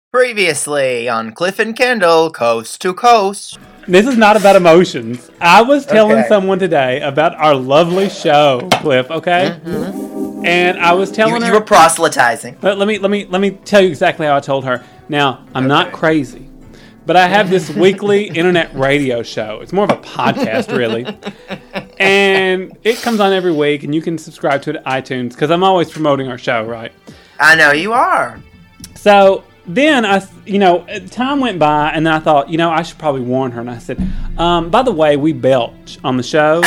Previously on Cliff and Kendall, Coast to Coast. This is not about emotions. I was telling someone today about our lovely show, Cliff, okay? Mm-hmm. And I was telling her... You were proselytizing. Let me tell you exactly how I told her. Now, I'm not crazy, but I have this weekly internet radio show. It's more of a podcast, really. And it comes on every week, and you can subscribe to it at iTunes, because I'm always promoting our show, right? I know you are. So... Then, time went by, and then I thought, I should probably warn her. And I said, by the way, we belch on the show.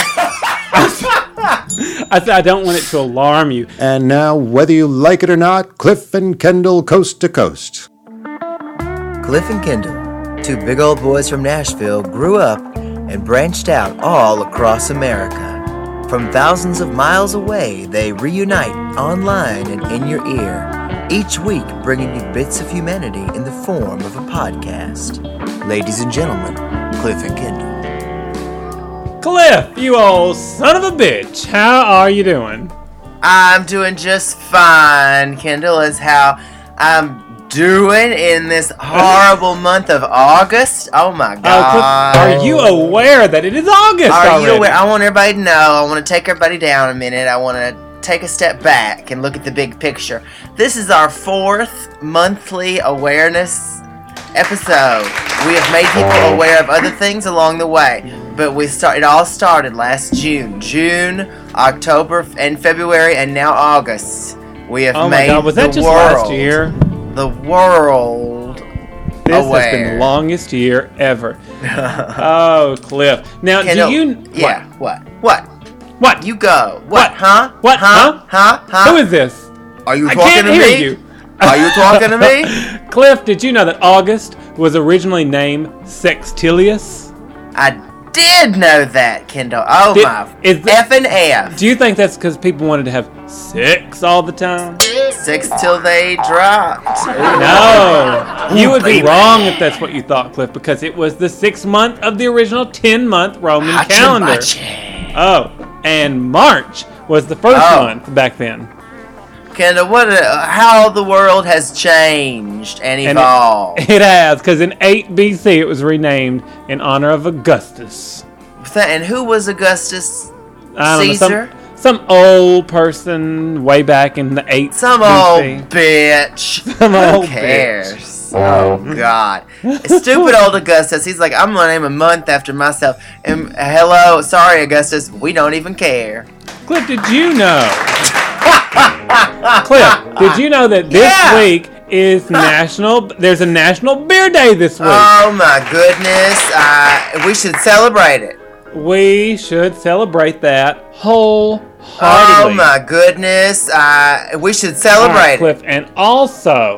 I said, I don't want it to alarm you. And now, whether you like it or not, Cliff and Kendall Coast to Coast. Cliff and Kendall, two big old boys from Nashville, grew up and branched out all across America. From thousands of miles away, they reunite online and in your ear. Each week, bringing you bits of humanity in the form of a podcast. Ladies and gentlemen, Cliff and Kendall. Cliff, you old son of a bitch. How are you doing? I'm doing just fine. Kendall is how I'm doing in this horrible month of August. Oh my God. Cliff, are you aware that it is August already? Are you aware? I want everybody to know. I want to take everybody down a minute. I want to take a step back and look at the big picture. This is our 4th monthly awareness episode. We have made people aware of other things along the way, but it all started last June, October, and February, and now August. We have made God, was that just last year? The world This aware. has been the longest year ever. Oh, Cliff. Now, Kendall, do you... Yeah, what? What? You go. What? Huh? What? Huh? Who is this? Are you I talking can't to hear me? you. Are you talking to me? Cliff, did you know that August was originally named Sextilius? I did know that, Kendall. Oh my F and F. Do you think that's because people wanted to have sex all the time? Sex till they dropped. No. You would be baby. wrong if that's what you thought, Cliff, because it was the 6th month of the original 10-month Roman calendar. Oh, and March was the first month back then. Kendall, how the world has changed and evolved. It has, because in 8 BC it was renamed in honor of Augustus. And who was Augustus? I don't Caesar? know, some old person way back in the 8th Some BC. old bitch. Some old Who cares? Oh, God. Stupid old Augustus. He's like, I'm going to name a month after myself. And hello, sorry, Augustus. We don't even care. Cliff, did you know? Cliff, did you know that this week is there's a National Beer Day this week? Oh, my goodness. We should celebrate it. We should celebrate that wholeheartedly. Oh, my goodness. We should celebrate Cliff, it. and also,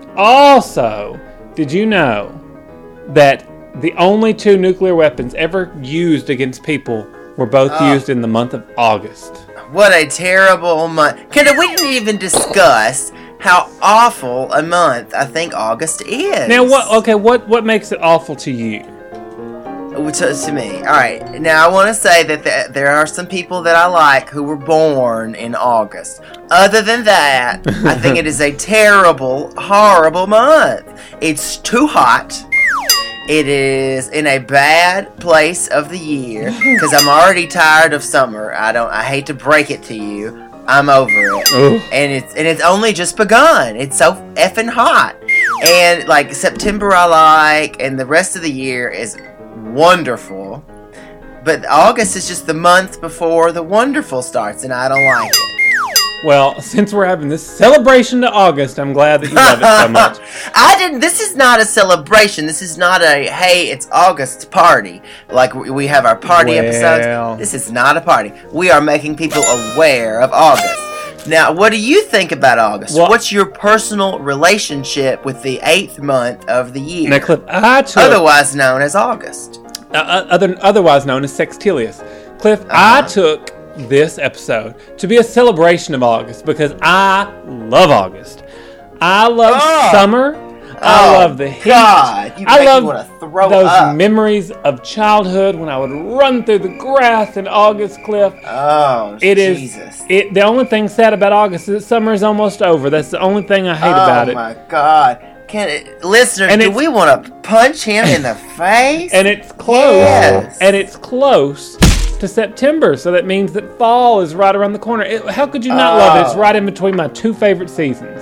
did you know that the only 2 nuclear weapons ever used against people were both used in the month of August? What a terrible month. Kendall, we didn't even discuss how awful a month I think August is. Now, what makes it awful to you? To me. All right. Now, I want to say that there are some people that I like who were born in August. Other than that, I think it is a terrible, horrible month. It's too hot. It is in a bad place of the year because I'm already tired of summer. I hate to break it to you. I'm over it. Ooh. And it's only just begun. It's so effing hot. And like September I like, and the rest of the year is wonderful. But August is just the month before the wonderful starts, and I don't like it. Well, since we're having this celebration to August, I'm glad that you love it so much. This is not a celebration. This is not a, hey, it's August party. Like we have our party episodes. This is not a party. We are making people aware of August. Now, what do you think about August? Well, what's your personal relationship with the 8th month of the year? Now, Cliff, otherwise known as August. Otherwise known as Sextilius. Cliff, I took this episode to be a celebration of August because I love August. I love summer. I love the heat. God, I love those memories of childhood when I would run through the grass in August, Cliff. Oh, Jesus. The only thing sad about August is that summer is almost over. That's the only thing I hate about it. Oh, my God. Listeners, And do it's- we want to punch him in the face? And it's close. Yes. And it's close to September, so that means that fall is right around the corner. How could you not love it? It's right in between my two favorite seasons.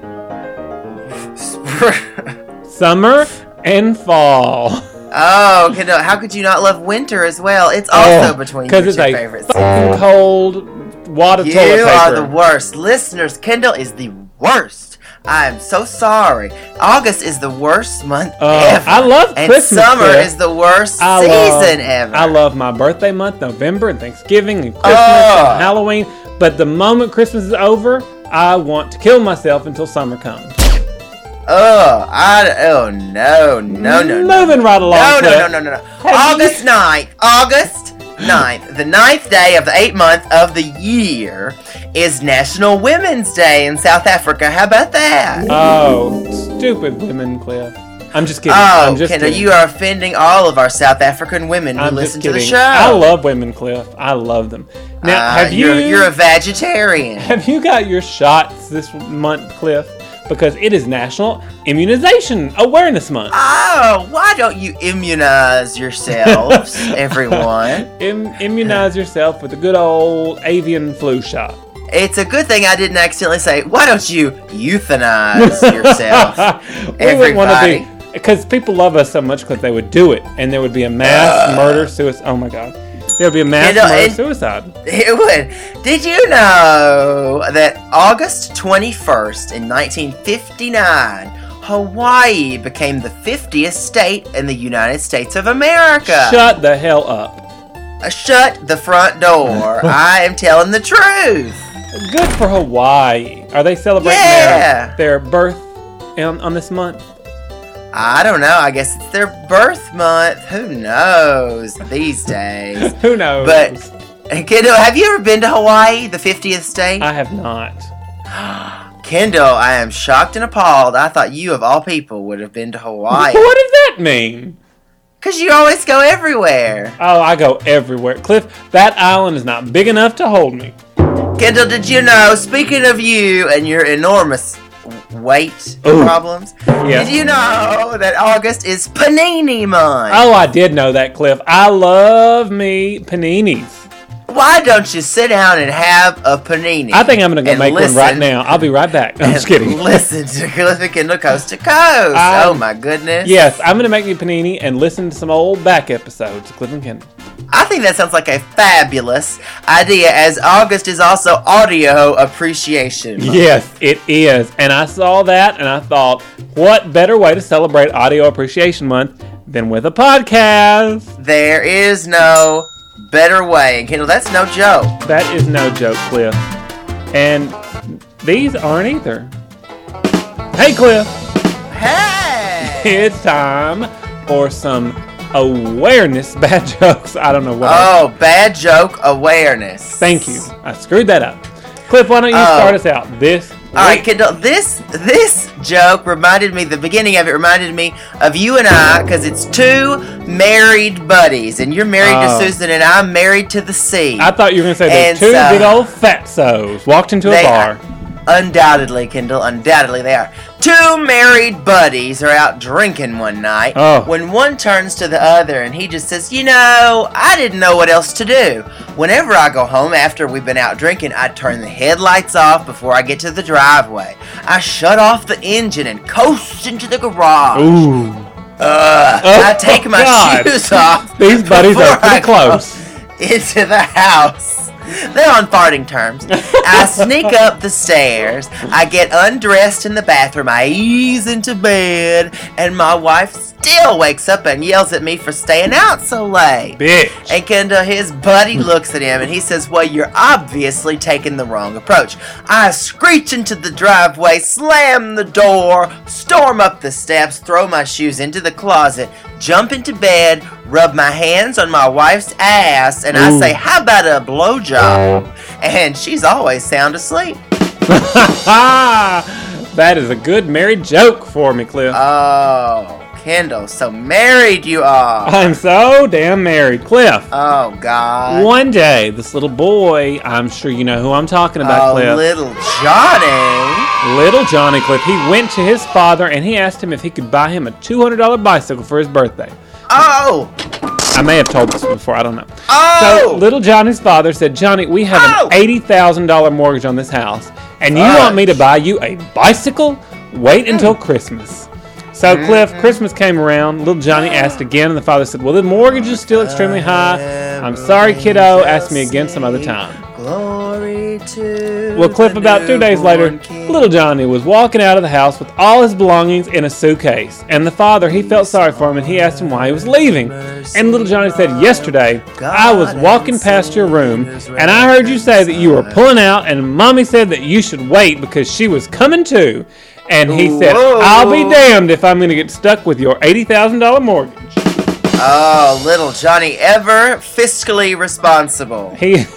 Summer and fall. Oh, Kendall, how could you not love winter as well? It's also between your two Because it's favorites. a fucking cold wad of You toilet paper. are the worst. Listeners, Kendall is the worst. I am so sorry. August is the worst month ever. I love and Christmas, summer Cliff. is the worst season ever. I love my birthday month, November, and Thanksgiving, and Christmas, Oh. and Halloween. But the moment Christmas is over, I want to kill myself until summer comes. No. Moving right along. Cliff. No. August 9th, the 9th day of the 8th month of the year, is National Women's Day in South Africa. How about that? Oh, stupid women, Cliff. I'm just kidding. Oh, I'm just Kendall, kidding. you are offending all of our South African women who I'm listen just to the kidding. show. I love women, Cliff. I love them. Now, have You're a vegetarian. Have you got your shots this month, Cliff? Because it is National Immunization Awareness Month. Oh, why don't you immunize yourselves, everyone? Immunize yourself with a good old avian flu shot. It's a good thing I didn't accidentally say, why don't you euthanize yourself, We wouldn't want to everybody? be, because people love us so much because they would do it, and there would be a mass murder suicide. Oh my God, there would be a mass murder suicide. It would. Did you know that August 21st in 1959, Hawaii became the 50th state in the United States of America? Shut the hell up. Shut the front door. I am telling the truth. Good for Hawaii. Are they celebrating their birth on this month? I don't know. I guess it's their birth month. Who knows these days? Who knows? But, Kendall, have you ever been to Hawaii, the 50th state? I have not. Kendall, I am shocked and appalled. I thought you, of all people, would have been to Hawaii. What does that mean? Because you always go everywhere. Oh, I go everywhere. Cliff, that island is not big enough to hold me. Kendall, did you know, speaking of you and your enormous weight Ooh. problems, Yes. did you know that August is Panini month? Oh, I did know that, Cliff. I love me paninis. Why don't you sit down and have a panini? I think I'm going to go and make one right listen- now. I'll be right back. I'm just and kidding. Listen to Cliff and Kendall Coast to Coast. Oh my goodness. Yes, I'm going to make me a panini and listen to some old back episodes of Cliff and Kendall. I think that sounds like a fabulous idea, as August is also Audio Appreciation Month. Yes, it is. And I saw that and I thought, what better way to celebrate Audio Appreciation Month than with a podcast? There is no better way. And Kendall, that's no joke. That is no joke, Cliff. And these aren't either. Hey, Cliff. Hey! It's time for some awareness bad jokes. I don't know what. Oh, bad joke awareness. Thank you. I screwed that up. Cliff, why don't you start us out this week? All right, Kendall, this joke reminded me, the beginning of it reminded me of you and I, because it's two married buddies, and you're married to Susan, and I'm married to the sea. I thought you were going to say And those two so- big old fatsos walked into a They bar. Undoubtedly, Kendall, undoubtedly they are. Two married buddies are out drinking one night when one turns to the other and he just says, you know, I didn't know what else to do. Whenever I go home after we've been out drinking, I turn the headlights off before I get to the driveway. I shut off the engine and coast into the garage. Ooh. I take my God. shoes off. These buddies are before I pretty close. go into the house. They're on farting terms. I sneak up the stairs. I get undressed in the bathroom. I ease into bed. And my wife still wakes up and yells at me for staying out so late. Bitch. And Kendall, his buddy looks at him and he says, well, you're obviously taking the wrong approach. I screech into the driveway, slam the door, storm up the steps, throw my shoes into the closet, jump into bed, rub my hands on my wife's ass, and I say, how about a blowjob? And she's always sound asleep. That is a good married joke for me, Cliff. Oh, Kendall, so married you are. I'm so damn married. Cliff. Oh, God. One day, this little boy, I'm sure you know who I'm talking about, Cliff. Little Johnny. Little Johnny, Cliff. He went to his father and he asked him if he could buy him a $200 bicycle for his birthday. Oh. I may have told this before, I don't know. Oh. So little Johnny's father said, Johnny, we have an $80,000 mortgage on this house, and you want me to buy you a bicycle? Wait until Christmas. So, Cliff, Christmas came around. Little Johnny asked again, and the father said, well, the mortgage is still extremely high. I'm sorry, kiddo. Ask me again some other time. Glory to Well, Cliff, about 2 days later, little Johnny was walking out of the house with all his belongings in a suitcase. And the father, he felt sorry for him, and he asked him why he was leaving. And little Johnny said, yesterday, I was walking past your room, and I heard you say that you were pulling out, and Mommy said that you should wait because she was coming too. And he said, I'll be damned if I'm going to get stuck with your $80,000 mortgage. Oh, little Johnny, ever fiscally responsible.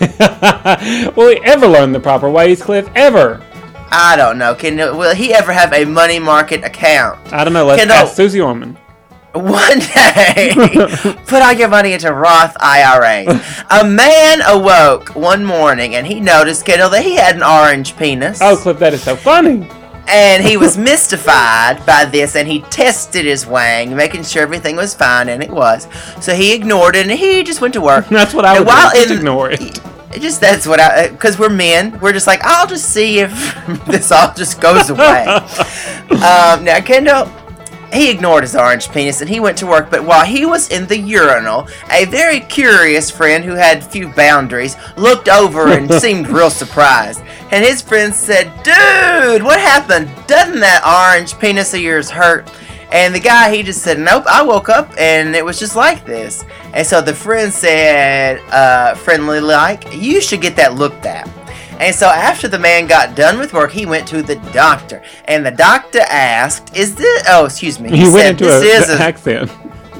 Will he ever learn the proper ways, Cliff? Ever? I don't know. Will he ever have a money market account? I don't know. Let's ask Susie Orman. One day, put all your money into Roth IRAs. A man awoke one morning and he noticed, Kendall, that he had an orange penis. Oh, Cliff, that is so funny. And he was mystified by this, and he tested his wang, making sure everything was fine, and it was. So he ignored it, and he just went to work. That's what I would do, just ignore it. Because we're men, we're just like, I'll just see if this all just goes away. Now, Kendall, he ignored his orange penis and he went to work, but while he was in the urinal, a very curious friend who had few boundaries looked over and seemed real surprised. And his friend said, dude, what happened? Doesn't that orange penis of yours hurt? And the guy, he just said, nope, I woke up and it was just like this. And so the friend said, friendly like, you should get that looked at. And so after the man got done with work, he went to the doctor. And the doctor asked, is this... Oh, excuse me. He went into an accent.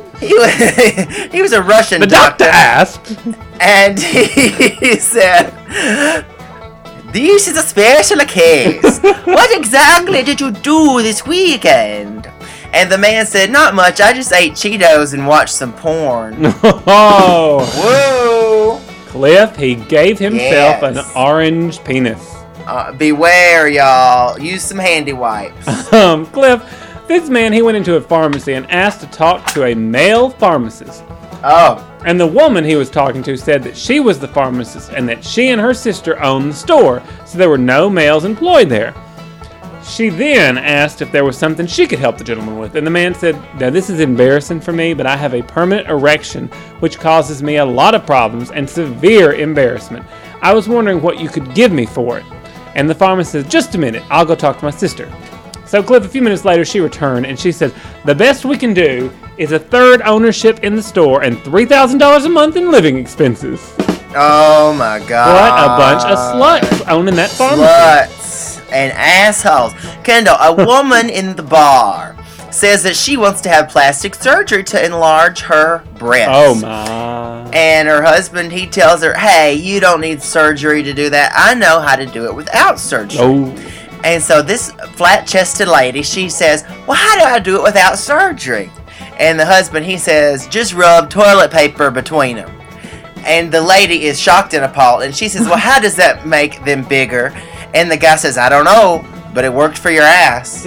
He was a Russian doctor. The doctor asked. And he said, this is a special case. What exactly did you do this weekend? And the man said, not much. I just ate Cheetos and watched some porn. Oh. Whoa. Cliff, he gave himself an orange penis. Beware, y'all. Use some handy wipes. Cliff, this man, he went into a pharmacy and asked to talk to a male pharmacist. Oh. And the woman he was talking to said that she was the pharmacist and that she and her sister owned the store, so there were no males employed there. She then asked if there was something she could help the gentleman with, and the man said, now this is embarrassing for me, but I have a permanent erection, which causes me a lot of problems and severe embarrassment. I was wondering what you could give me for it. And the pharmacist says, just a minute, I'll go talk to my sister. So Cliff, a few minutes later, she returned, and she says, the best we can do is a third ownership in the store and $3,000 a month in living expenses. Oh my God. What a bunch of sluts owning that pharmacy. Sluts and assholes. Kendall, a woman in the bar says that she wants to have plastic surgery to enlarge her breasts. Oh my. And her husband, he tells her, hey, you don't need surgery to do that. I know how to do it without surgery. Oh. And so this flat-chested lady, she says, well, how do I do it without surgery? And the husband, he says, just rub toilet paper between them. And the lady is shocked and appalled, and she says, well, how does that make them bigger? And the guy says, I don't know, but it worked for your ass.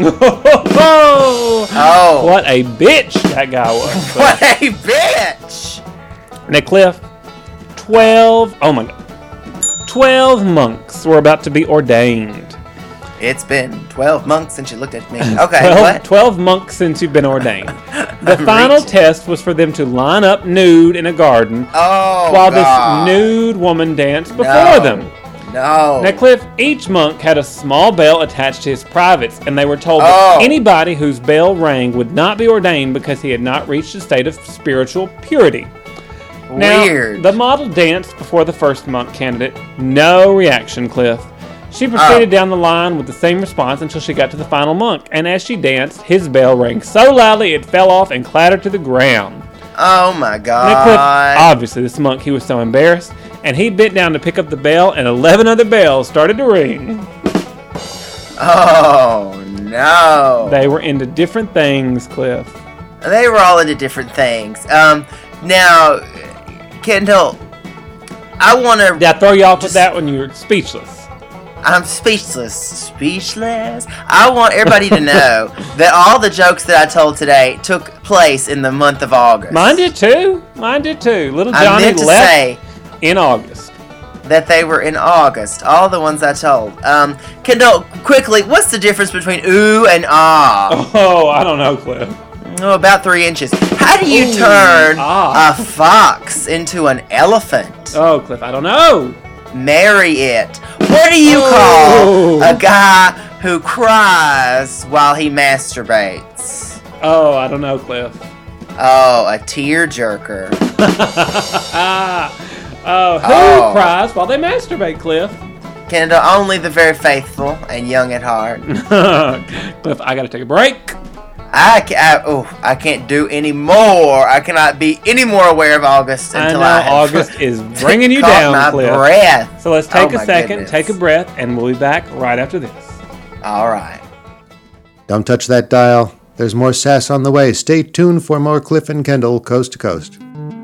Oh. What a bitch that guy was. What a bitch. Now, Cliff, 12 monks were about to be ordained. It's been 12 months since you looked at me. Okay, 12 months since you've been ordained. The final test was for them to line up nude in a garden while this nude woman danced before them. No. Now, Cliff, each monk had a small bell attached to his privates, and they were told that anybody whose bell rang would not be ordained because he had not reached a state of spiritual purity. Weird. Now, the model danced before the first monk candidate. No reaction, Cliff. She proceeded down the line with the same response until she got to the final monk, and as she danced, his bell rang so loudly it fell off and clattered to the ground. Oh my God. Now, Cliff, obviously, this monk, he was so embarrassed, and he bent down to pick up the bell, and 11 other bells started to ring. Oh no. They were into different things, Cliff. They were all into different things. Now, Kendall, I want to... Did I throw you off with that when you were speechless? I'm speechless. I want everybody to know that all the jokes that I told today took place in the month of August. Mine did too. Little I Johnny meant to left say in August. that they were in August. All the ones I told. Kendall, quickly, what's the difference between ooh and ah? Oh, I don't know, Cliff. Oh, about 3 inches. How do you Ooh, turn ah. a fox into an elephant? Oh, Cliff, I don't know. Marry it. What do you call a guy who cries while he masturbates? Oh, I don't know, Cliff. Oh, a tearjerker. Who cries while they masturbate, Cliff? Kendall, only the very faithful and young at heart. Cliff, I gotta take a break. I can't do any more. I cannot be any more aware of August until I have August is bringing you caught down, my Cliff. breath. So let's take a second, goodness. take a breath, and we'll be back right after this. All right. Don't touch that dial. There's more sass on the way. Stay tuned for more Cliff and Kendall Coast to Coast.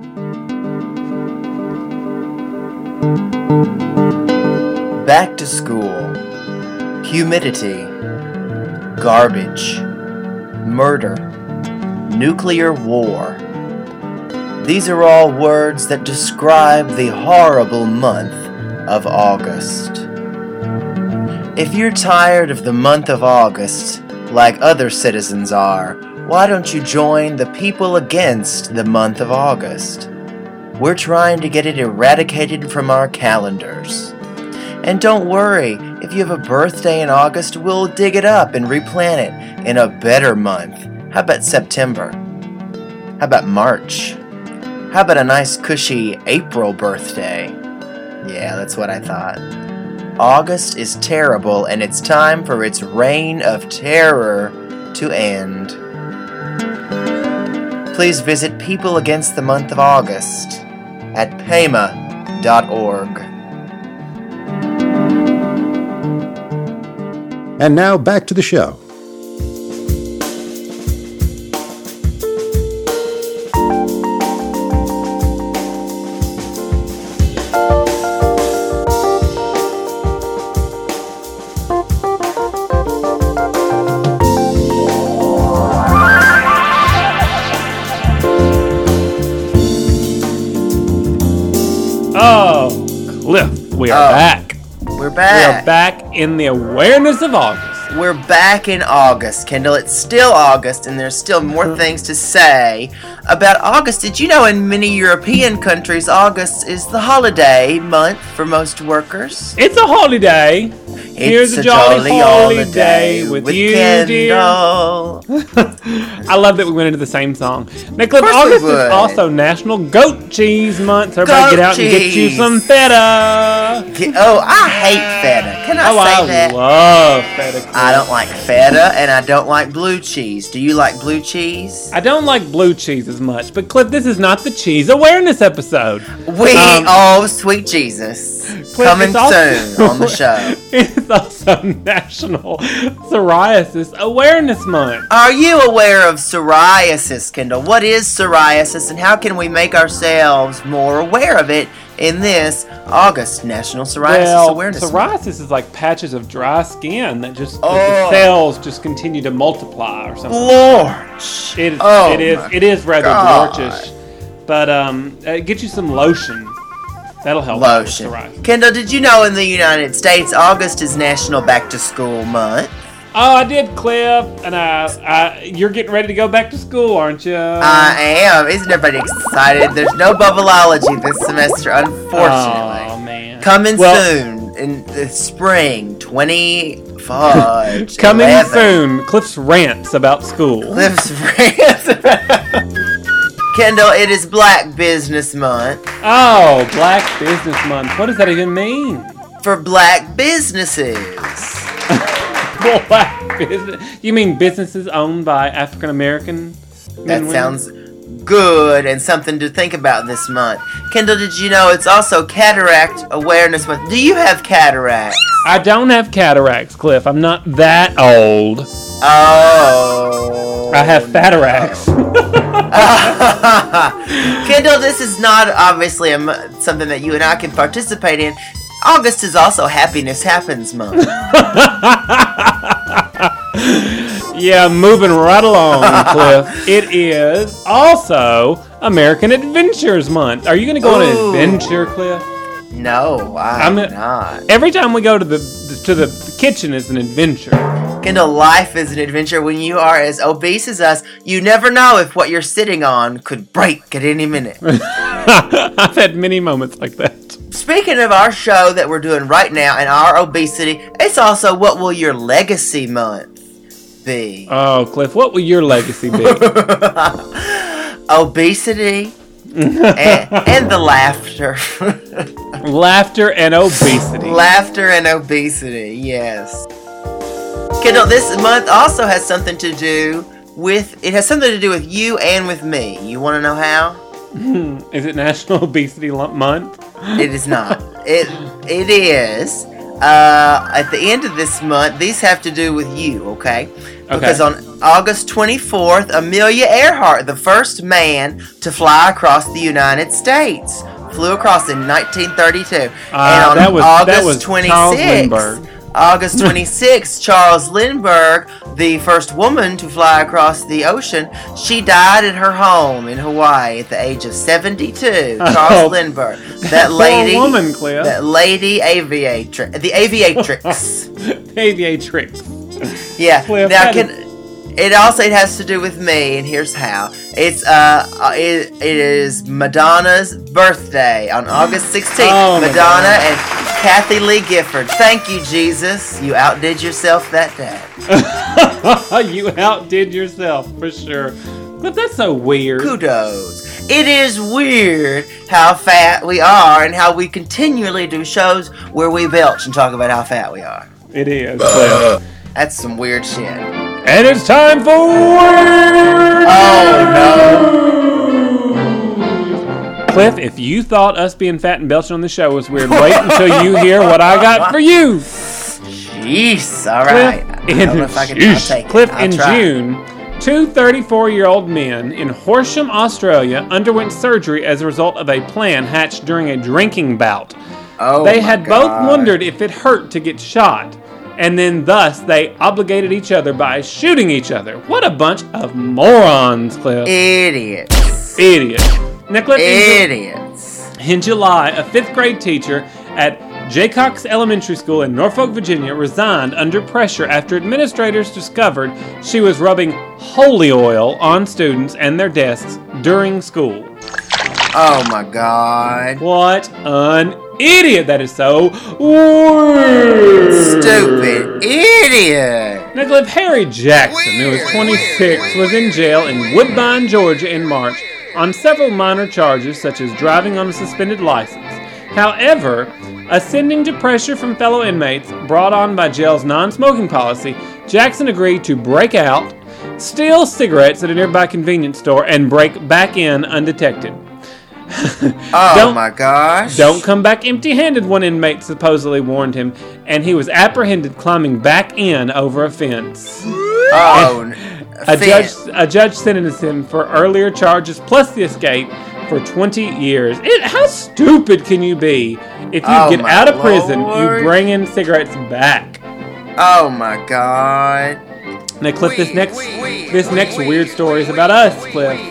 Back to school. Humidity. Garbage. Murder. Nuclear war. These are all words that describe the horrible month of August. If you're tired of the month of August, like other citizens are, why don't you join the people against the month of August? We're trying to get it eradicated from our calendars. And don't worry, if you have a birthday in August, we'll dig it up and replant it in a better month. How about September? How about March? How about a nice cushy April birthday? Yeah, that's what I thought. August is terrible, and it's time for its reign of terror to end. Please visit People Against the Month of August at pema.org. And now back to the show. Oh, Cliff, we are back. We're We back. are back in the awareness of August. We're back in August, Kendall. It's still August, and there's still more things to say about August. Did you know in many European countries, August is the holiday month for most workers? It's a holiday. Here's a jolly holiday with you, dear. Kendall. I love that we went into the same song. Now, Cliff, Of course we August is would. also National Goat Cheese Month. So everybody Goat get out and get you cheese. some feta. Oh, I hate feta. Can I Oh, say I that? love feta. Cliff. I don't like feta, and I don't like blue cheese. Do you like blue cheese? I don't like blue cheese as much, but Cliff, this is not the cheese awareness episode. Oh, sweet Jesus. Cliff, Coming it's also- soon on the show. It's also National Psoriasis Awareness Month. Are you aware of psoriasis, Kendall? What is psoriasis, and how can we make ourselves more aware of it in this August National Psoriasis Awareness Month? psoriasis is like patches of dry skin that just the Oh. cells just continue to multiply or something. Lord. It is rather God. gorgeous. But get you some lotion. That'll help. Lotion. With psoriasis. Kendall, did you know in the United States, August is National Back to School Month? Oh, I did, Cliff. And you're getting ready to go back to school, aren't you? I am. Isn't everybody excited? There's no bubbleology this semester, unfortunately. Oh man. Coming soon in the spring, 25. Coming 11. soon. Cliff's rants about school. Cliff's rants. Kendall, it is Black Business Month Oh, Black Business Month. What does that even mean? for black businesses. Black business. You mean businesses owned by African American? That sounds good and something to think about this month. Kendall, did you know it's also Cataract Awareness Month? Do you have cataracts? I don't have cataracts, Cliff. I'm not that old. Oh. I have Fatarax. Kendall, this is not obviously something that you and I can participate in. August is also Happiness Happens Month. Yeah, moving right along, Cliff. It is also American Adventures Month. Are you going to go on an adventure, Cliff? No, I'm not. Every time we go to the kitchen is an adventure. Kendall, life is an adventure. When you are as obese as us, you never know if what you're sitting on could break at any minute. I've had many moments like that. Speaking of our show that we're doing right now and our obesity, it's also What Will Your Legacy Month be? Oh, Cliff, what will your legacy be? Obesity and the laughter. Laughter and obesity. Laughter and obesity, yes. Kendall, this month also has something to do with you and with me. You want to know how? Is it National Obesity Month? It is not. It is. At the end of this month, these have to do with you, okay? Because on August 24th, Amelia Earhart, the first man to fly across the United States, flew across in 1932. And on August 26th, Charles Lindbergh, the first woman to fly across the ocean, she died at her home in Hawaii at the age of 72. Charles Lindbergh, that lady, poor woman, Cliff. that lady aviatrix, the aviatrix, aviatrix. Yeah. Cliff, now it has to do with me, and here's how. It is Madonna's birthday on August 16th. Oh, Madonna and Kathy Lee Gifford. Thank you, Jesus. You outdid yourself that day. You outdid yourself, for sure. But that's so weird. Kudos. It is weird how fat we are and how we continually do shows where we belch and talk about how fat we are. It is, Cliff. That's some weird shit. And it's time for Weird Cliff, if you thought us being fat and belching on the show was weird, wait until you hear what I got for you. Jeez, all right. Cliff, in June, two 34-year-old men in Horsham, Australia underwent surgery as a result of a plan hatched during a drinking bout. They had both wondered if it hurt to get shot, and then thus they obligated each other by shooting each other. What a bunch of morons, Cliff. Idiots. Now, Cliff, idiots. In July, a 5th grade teacher at Jaycox Elementary School in Norfolk, Virginia, resigned under pressure after administrators discovered she was rubbing holy oil on students and their desks during school. Oh my God. What an idiot. That is so weird. Stupid idiot. Now, Cliff, Harry Jackson, who was 26, was in jail in Woodbine, Georgia in March on several minor charges such as driving on a suspended license. However, ascending to pressure from fellow inmates brought on by jail's non-smoking policy, Jackson agreed to break out, steal cigarettes at a nearby convenience store, and break back in undetected. Oh my gosh. Don't come back empty-handed, one inmate supposedly warned him, and he was apprehended climbing back in over a fence. A judge sentenced him for earlier charges plus the escape for 20 years. How stupid can you be? If you get out of prison, you bring in cigarettes back. Oh my God. Now, Cliff, this next weird story is about us, Cliff.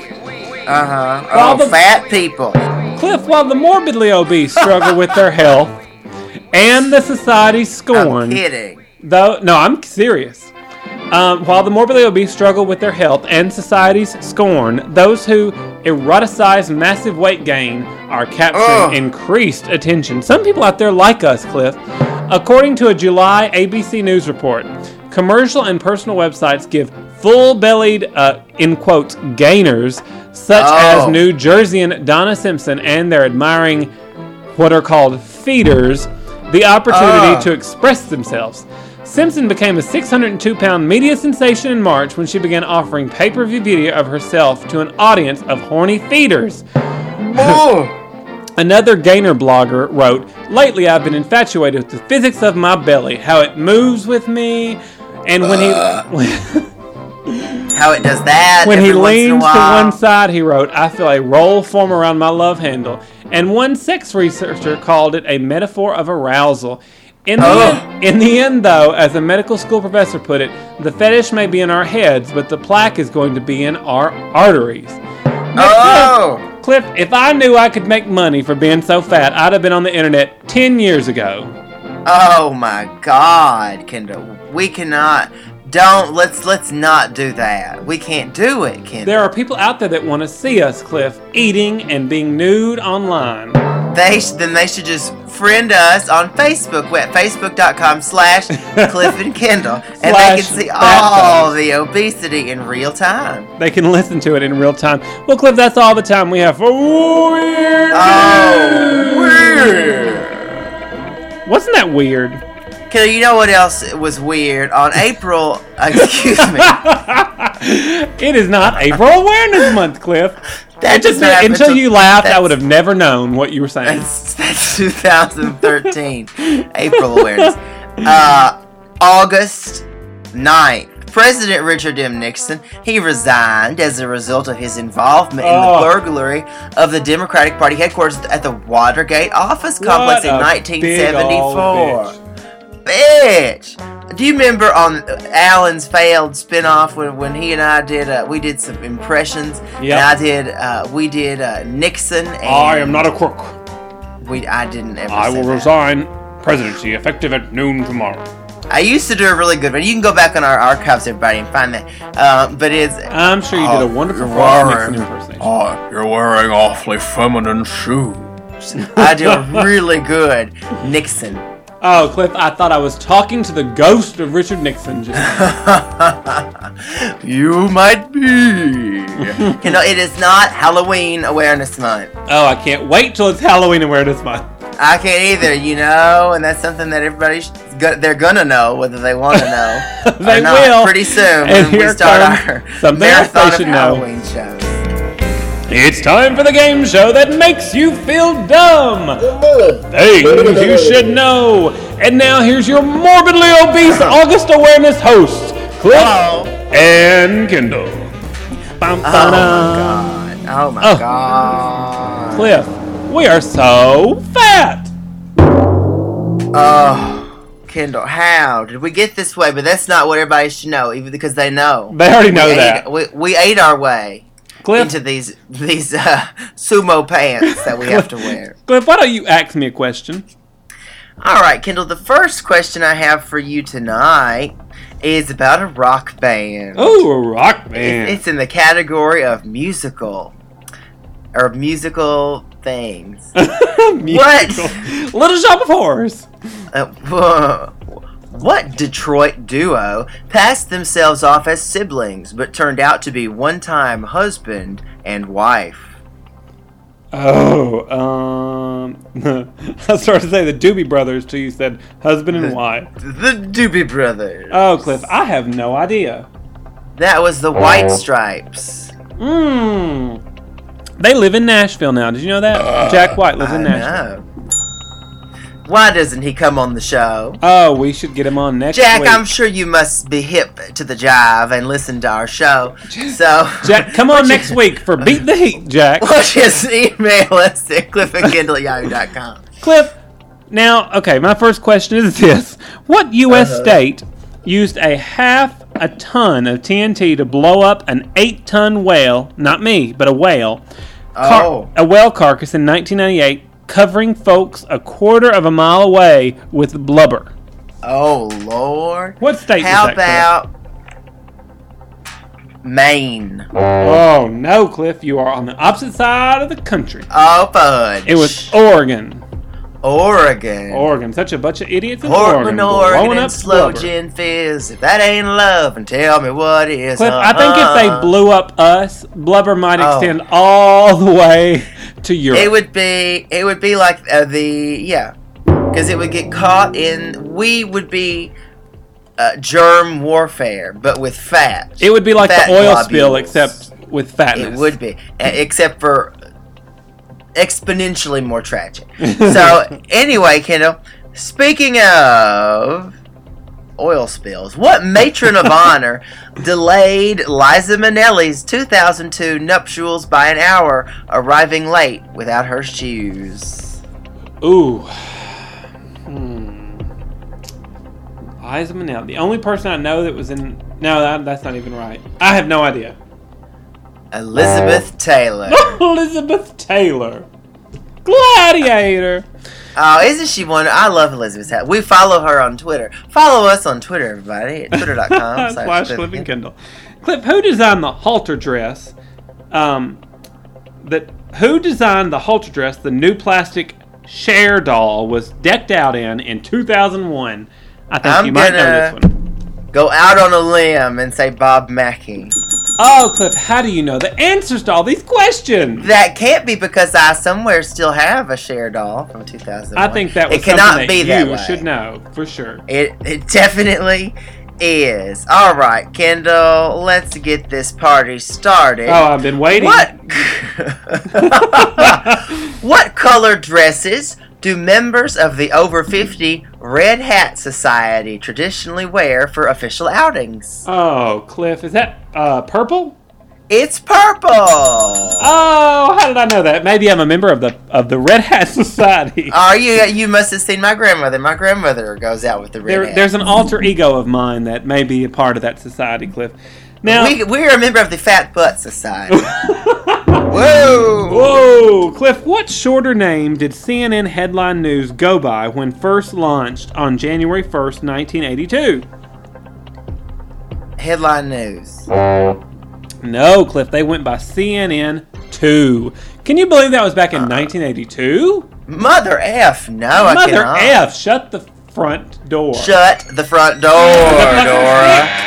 Fat people. Cliff, while the morbidly obese struggle with their health and the society's scorn. I'm kidding. I'm serious. While the morbidly obese struggle with their health and society's scorn, those who eroticize massive weight gain are capturing increased attention. Some people out there like us, Cliff. According to a July ABC News report, commercial and personal websites give full-bellied, in quotes, gainers, such as New Jerseyan Donna Simpson and their admiring, what are called feeders, the opportunity to express themselves. Simpson became a 602-pound media sensation in March when she began offering pay-per-view video of herself to an audience of horny feeders. Another gainer blogger wrote, "Lately I've been infatuated with the physics of my belly, how it moves with me, And when he how it does that when he every once in a leans to while. one side, he wrote, "I feel a roll form around my love handle." And one sex researcher called it a metaphor of arousal. In the end, though, as a medical school professor put it, the fetish may be in our heads, but the plaque is going to be in our arteries. Now, Cliff, if I knew I could make money for being so fat, I'd have been on the internet 10 years ago. Oh my God, Kendall. We cannot. Let's not do that. We can't do it, Kendall. There are people out there that want to see us, Cliff, eating and being nude online. They should just friend us on Facebook at facebook.com/Cliff and Kendall, and they can see all the obesity in real time. They can listen to it in real time. Well, Cliff, that's all the time we have for Weird. Weird. Wasn't that weird? Kendall, you know what else was weird? On April, excuse me. It is not April Awareness Month, Cliff. That just happened until you laughed, I would have never known what you were saying. That's 2013 April Awareness. August 9th. President Richard M. Nixon, he resigned as a result of his involvement in the burglary of the Democratic Party headquarters at the Watergate office complex in 1974. Bitch! Do you remember on Alan's failed spinoff when he and I did we did some impressions? Yep. And we did Nixon. And I am not a crook. I didn't ever. I will say that. resign presidency effective at noon tomorrow. I used to do a really good one. You can go back on our archives, everybody, and find that. But it's. I'm sure you did a wonderful Nixon impersonation. Oh, you're wearing awfully feminine shoes. I do a really good Nixon. Oh, Cliff, I thought I was talking to the ghost of Richard Nixon just now. You might be. You know, it is not Halloween Awareness Month. Oh, I can't wait till it's Halloween Awareness Month. I can't either, you know, and that's something that they're gonna know whether they want to know. They or not will. Pretty soon And when we here start comes our something else marathon they of should know. Halloween shows. It's time for the game show that makes you feel dumb. Things you should know. And now here's your morbidly obese August Awareness hosts, Cliff and Kendall. Bum, ba-dum. Oh my God. Cliff, we are so fat. Oh, Kendall, how did we get this way? But that's not what everybody should know, even because they know. They already know that. We ate our way. Cliff, into these sumo pants that we have to wear. Cliff, why don't you ask me a question? All right, Kendall, the first question I have for you tonight is about a rock band. Oh, a rock band. It's in the category of musical things. What? Little Shop of Horrors. What Detroit duo passed themselves off as siblings, but turned out to be one-time husband and wife? Oh, I started to say the Doobie Brothers till you said husband and wife. The Doobie Brothers. Oh, Cliff, I have no idea. That was the White Stripes. They live in Nashville now. Did you know that? Jack White lives in Nashville. Know. Why doesn't he come on the show? Oh, we should get him on next Jack, week. I'm sure you must be hip to the jive and listen to our show. So, Jack, come on next week for Beat the Heat, Jack. Well, just email us at cliffandkendall@yahoo.com. Cliff, now, okay, my first question is this. What U.S. state used a half a ton of TNT to blow up an 8-ton whale, not me, but a whale, a whale carcass in 1998, covering folks a quarter of a mile away with blubber? Oh, Lord. What state How was that, Cliff? about Maine? Oh, no, Cliff. You are on the opposite side of the country. Oh, fudge. It was Oregon. Oregon. Such a bunch of idiots in Portland, Oregon, blowing and up slow blubber. gin fizz. If that ain't love, and tell me what is. Cliff, I think if they blew up us, blubber might extend all the way to Europe. It would be like because it would get caught in. We would be germ warfare, but with fat. It would be like fat the oil globules. spill, except with fatness. It would be, except for exponentially more tragic. So anyway, Kendall, speaking of oil spills. What matron of honor delayed Liza Minnelli's 2002 nuptials by an hour, arriving late without her shoes? Ooh. Liza Minnelli. The only person I know that was in... No, that's not even right. I have no idea. Elizabeth Taylor. Elizabeth Taylor. Gladiator. Oh, isn't she wonderful? I love Elizabeth Taylor. We follow her on Twitter. Follow us on Twitter, everybody, at twitter.com. / Cliff and Kendall. Cliff, who designed the halter dress? Who designed the halter dress the new plastic Cher doll was decked out in 2001? I think you might know this one. Go out on a limb and say Bob Mackie. Oh, Cliff, how do you know the answers to all these questions? That can't be because I somewhere still have a Cher doll from 2001. I think that was something that you should know, for sure. It definitely is. All right, Kendall, let's get this party started. Oh, I've been waiting. What color dresses do members of the over 50 Red Hat Society traditionally wear for official outings? Oh, Cliff, is that purple? It's purple. Oh, how did I know that? Maybe I'm a member of the Red Hat Society. Are you? You must have seen my grandmother. My grandmother goes out with the Red Hat. There's an alter ego of mine that may be a part of that society, Cliff. Now we're a member of the Fat Butt Society. Whoa! Whoa! Cliff, what shorter name did CNN headline news go by when first launched on January 1st, 1982? Headline news. No, Cliff, they went by CNN 2. Can you believe that was back in 1982? Mother F, no, I cannot. Mother F, shut the front door. Shut the front door, Dora.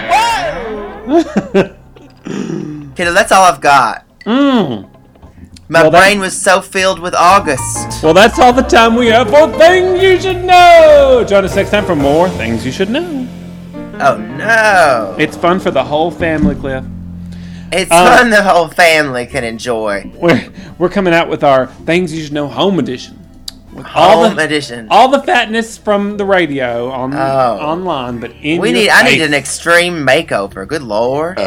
Kiddo, that's all I've got. My brain was so filled with August. Well, that's all the time we have for Things You Should Know. Join us next time for more Things You Should Know. Oh, no. It's fun for the whole family, Cliff. It's fun the whole family can enjoy. We're coming out with our Things You Should Know Home Edition. With edition. All the fatness from the radio online, but in I need an extreme makeover. Good Lord.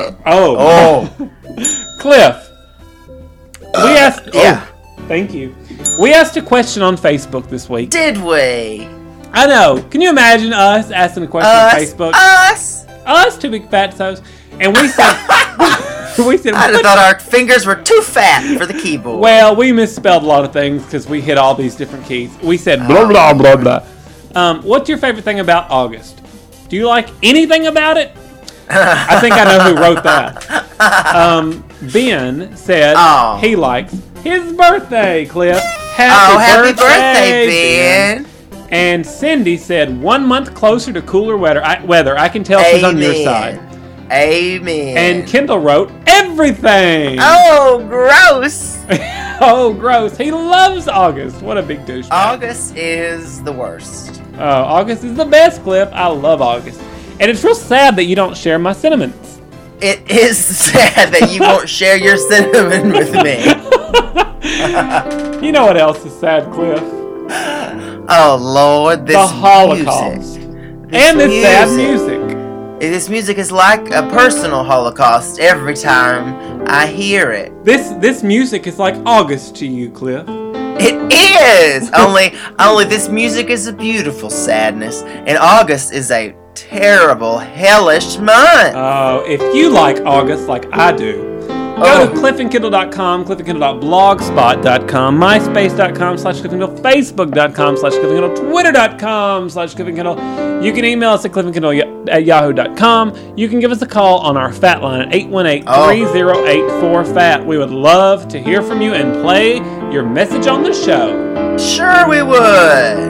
Cliff. We asked. Yeah. Thank you. We asked a question on Facebook this week. Did we? I know. Can you imagine us asking a question on Facebook? Us, two big fatsos, and we said. I thought our fingers were too fat for the keyboard. Well, we misspelled a lot of things because we hit all these different keys. We said blah, blah, blah, blah. What's your favorite thing about August? Do you like anything about it? I think I know who wrote that. Ben said he likes his birthday, Cliff. Happy birthday, Ben. And Cindy said 1 month closer to cooler weather. I can tell she's on your side. Amen. And Kendall wrote everything. Oh, gross. Oh, gross. He loves August. What a big douchebag. August is the worst. August is the best, Cliff. I love August. And it's real sad that you don't share my sentiments. It is sad that you won't share your sentiment with me. You know what else is sad, Cliff? Oh, Lord. This the Holocaust. This sad music. This music is like a personal Holocaust every time I hear it. This music is like August to you, Cliff. It is! only this music is a beautiful sadness, and August is a terrible, hellish month. Oh, if you like August like I do, go to cliffandkindle.com, cliffandkindle.blogspot.com, myspace.com/cliffandkindle, facebook.com/cliffandkindle, twitter.com/cliffandkindle. You can email us at cliffandkindle@yahoo.com. You can give us a call on our fat line at 818-3084-FAT. We would love to hear from you and play your message on the show. Sure we would.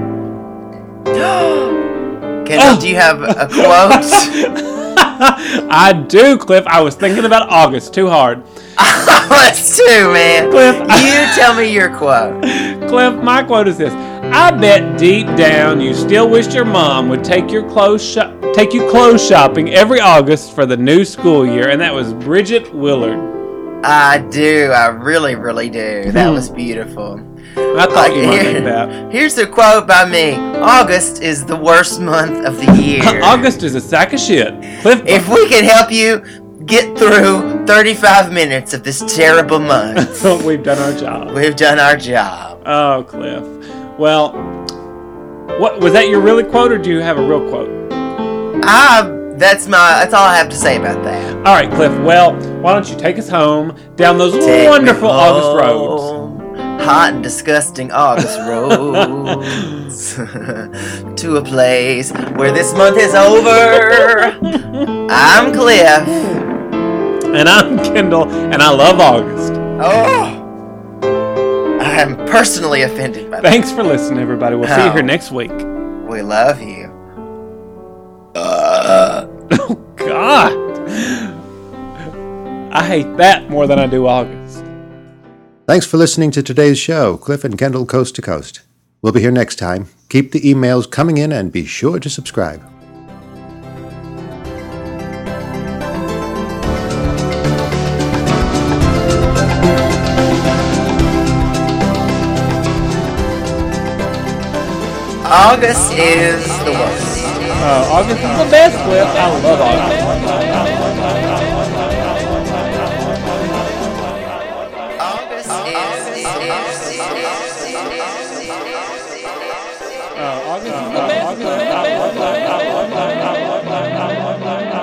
Kendall, do you have a quote? I do, Cliff. I was thinking about August too hard. Us too, man. Cliff, you tell me your quote. Cliff, my quote is this. I bet deep down you still wished your mom would take you clothes shopping every August for the new school year, and that was Bridget Willard. I do. I really, really do. That was beautiful. I thought you might think that. Here's a quote by me. August is the worst month of the year. August is a sack of shit. Cliff, If we can help you get through 35 minutes of this terrible month, we've done our job. we've done our job. Oh, Cliff. Well, what was that your really quote, or do you have a real quote? That's all I have to say about that. All right, Cliff. Well, why don't you take us home down those Take wonderful me August roads? home, hot and disgusting August roads, to a place where this month is over. I'm Cliff. And I'm Kendall, and I love August. Oh, I'm personally offended by that. Thanks for listening, everybody. We'll see you here next week. We love you. Oh, God. I hate that more than I do August. Thanks for listening to today's show, Cliff and Kendall Coast to Coast. We'll be here next time. Keep the emails coming in and be sure to subscribe. August is the worst. August is the best, Cliff. I love August. August is the best.